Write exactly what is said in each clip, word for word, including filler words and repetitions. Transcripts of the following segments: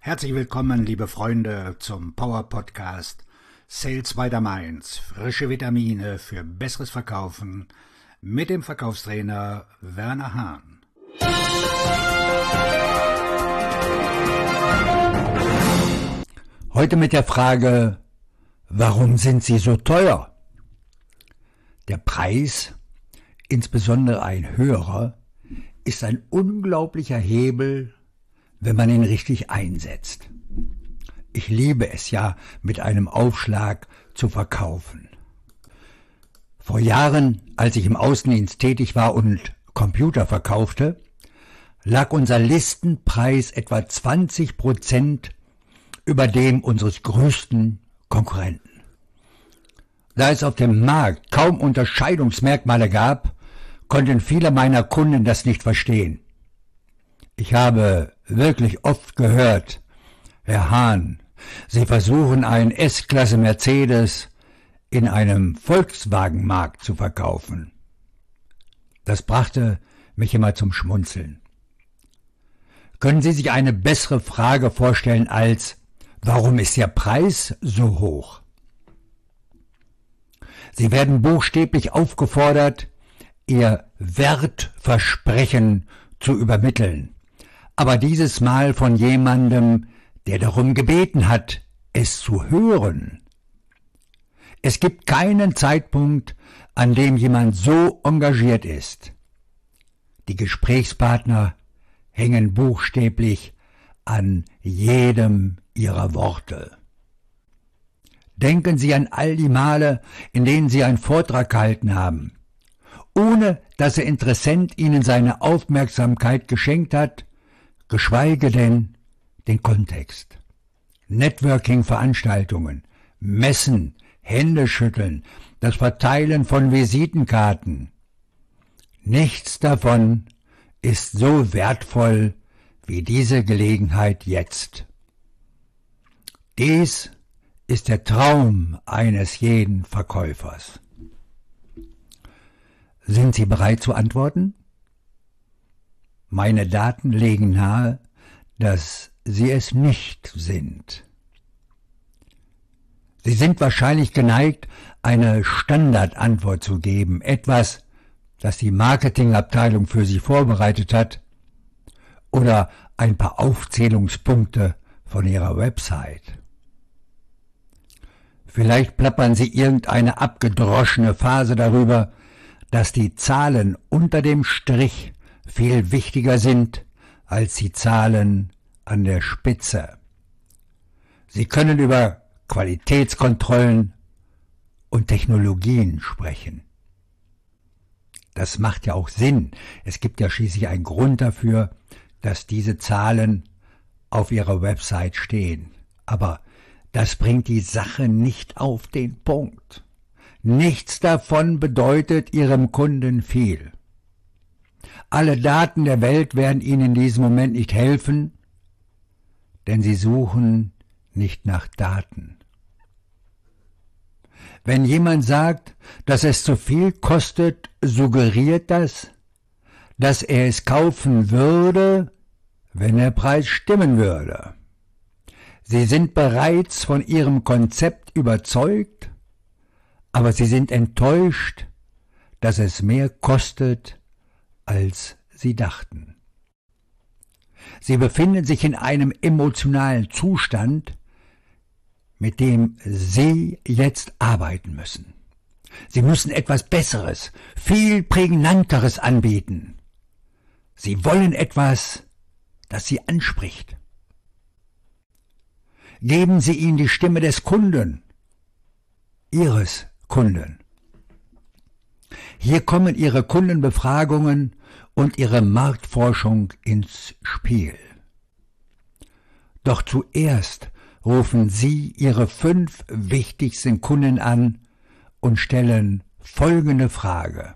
Herzlich willkommen, liebe Freunde, zum Power Podcast Sales by the Mainz. Frische Vitamine für besseres Verkaufen mit dem Verkaufstrainer Werner Hahn. Heute mit der Frage, warum sind sie so teuer? Der Preis, insbesondere ein höherer, ist ein unglaublicher Hebel, wenn man ihn richtig einsetzt. Ich liebe es ja, mit einem Aufschlag zu verkaufen. Vor Jahren, als ich im Außendienst tätig war und Computer verkaufte, lag unser Listenpreis etwa zwanzig Prozent über dem unseres größten Konkurrenten. Da es auf dem Markt kaum Unterscheidungsmerkmale gab, konnten viele meiner Kunden das nicht verstehen. Ich habe wirklich oft gehört, Herr Hahn, Sie versuchen einen S-Klasse Mercedes in einem Volkswagenmarkt zu verkaufen. Das brachte mich immer zum Schmunzeln. Können Sie sich eine bessere Frage vorstellen als, warum ist Ihr Preis so hoch? Sie werden buchstäblich aufgefordert, Ihr Wertversprechen zu übermitteln. Aber dieses Mal von jemandem, der darum gebeten hat, es zu hören. Es gibt keinen Zeitpunkt, an dem jemand so engagiert ist. Die Gesprächspartner hängen buchstäblich an jedem ihrer Worte. Denken Sie an all die Male, in denen Sie einen Vortrag gehalten haben, ohne dass der Interessent Ihnen seine Aufmerksamkeit geschenkt hat, geschweige denn den Kontext. Networking-Veranstaltungen, Messen, Händeschütteln, das Verteilen von Visitenkarten. Nichts davon ist so wertvoll wie diese Gelegenheit jetzt. Dies ist der Traum eines jeden Verkäufers. Sind Sie bereit zu antworten? Meine Daten legen nahe, dass Sie es nicht sind. Sie sind wahrscheinlich geneigt, eine Standardantwort zu geben, etwas, das die Marketingabteilung für Sie vorbereitet hat, oder ein paar Aufzählungspunkte von Ihrer Website. Vielleicht plappern Sie irgendeine abgedroschene Phrase darüber, dass die Zahlen unter dem Strich viel wichtiger sind als die Zahlen an der Spitze. Sie können über Qualitätskontrollen und Technologien sprechen. Das macht ja auch Sinn. Es gibt ja schließlich einen Grund dafür, dass diese Zahlen auf Ihrer Website stehen. Aber das bringt die Sache nicht auf den Punkt. Nichts davon bedeutet Ihrem Kunden viel. Alle Daten der Welt werden Ihnen in diesem Moment nicht helfen, denn Sie suchen nicht nach Daten. Wenn jemand sagt, dass es zu viel kostet, suggeriert das, dass er es kaufen würde, wenn der Preis stimmen würde. Sie sind bereits von Ihrem Konzept überzeugt, aber Sie sind enttäuscht, dass es mehr kostet, als Sie dachten. Sie befinden sich in einem emotionalen Zustand, mit dem Sie jetzt arbeiten müssen. Sie müssen etwas Besseres, viel Prägnanteres anbieten. Sie wollen etwas, das Sie anspricht. Geben Sie ihnen die Stimme des Kunden, Ihres Kunden. Hier kommen Ihre Kundenbefragungen und Ihre Marktforschung ins Spiel. Doch zuerst rufen Sie Ihre fünf wichtigsten Kunden an und stellen folgende Frage.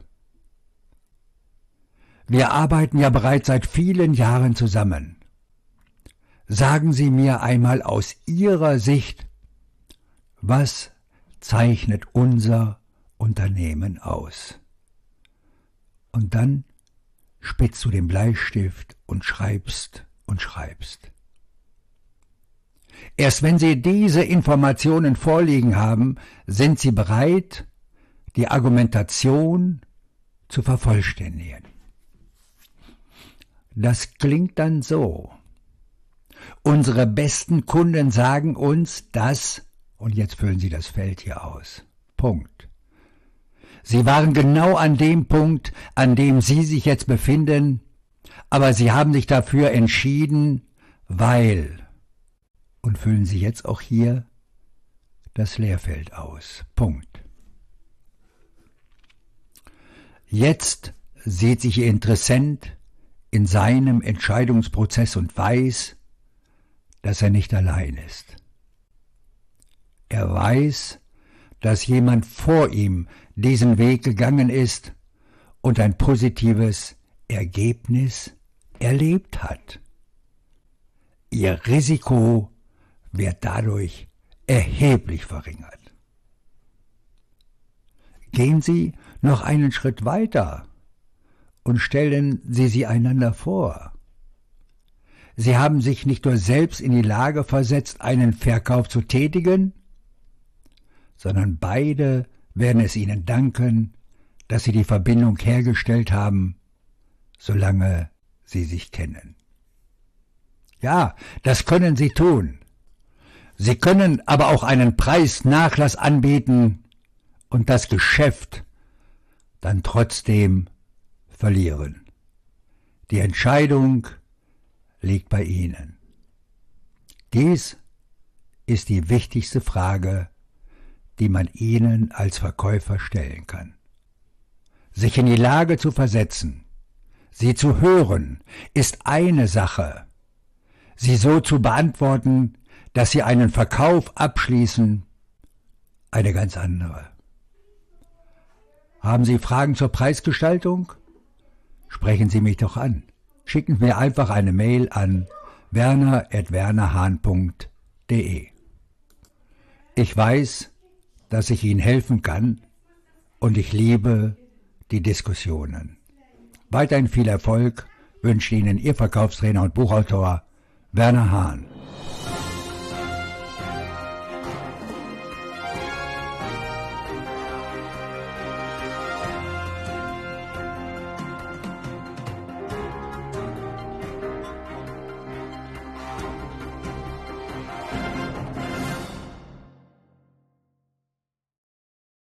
Wir arbeiten ja bereits seit vielen Jahren zusammen. Sagen Sie mir einmal aus Ihrer Sicht, was zeichnet unser Unternehmen aus? Und dann spitzt du den Bleistift und schreibst und schreibst. Erst wenn Sie diese Informationen vorliegen haben, sind Sie bereit, die Argumentation zu vervollständigen. Das klingt dann so. Unsere besten Kunden sagen uns, dass, und jetzt füllen Sie das Feld hier aus. Punkt. Sie waren genau an dem Punkt, an dem Sie sich jetzt befinden, aber Sie haben sich dafür entschieden, weil, und füllen Sie jetzt auch hier das Leerfeld aus. Punkt. Jetzt sieht sich Ihr Interessent in seinem Entscheidungsprozess und weiß, dass er nicht allein ist. Er weiß, dass jemand vor ihm diesen Weg gegangen ist und ein positives Ergebnis erlebt hat. Ihr Risiko wird dadurch erheblich verringert. Gehen Sie noch einen Schritt weiter und stellen Sie sie einander vor. Sie haben sich nicht nur selbst in die Lage versetzt, einen Verkauf zu tätigen, sondern beide werden es Ihnen danken, dass Sie die Verbindung hergestellt haben, solange Sie sich kennen. Ja, das können Sie tun. Sie können aber auch einen Preisnachlass anbieten und das Geschäft dann trotzdem verlieren. Die Entscheidung liegt bei Ihnen. Dies ist die wichtigste Frage, die man Ihnen als Verkäufer stellen kann. Sich in die Lage zu versetzen, sie zu hören, ist eine Sache. Sie so zu beantworten, dass Sie einen Verkauf abschließen, eine ganz andere. Haben Sie Fragen zur Preisgestaltung? Sprechen Sie mich doch an. Schicken Sie mir einfach eine Mail an werner at wernerhahn punkt de. Ich weiß, dass ich Ihnen helfen kann und ich liebe die Diskussionen. Weiterhin viel Erfolg wünscht Ihnen Ihr Verkaufstrainer und Buchautor Werner Hahn.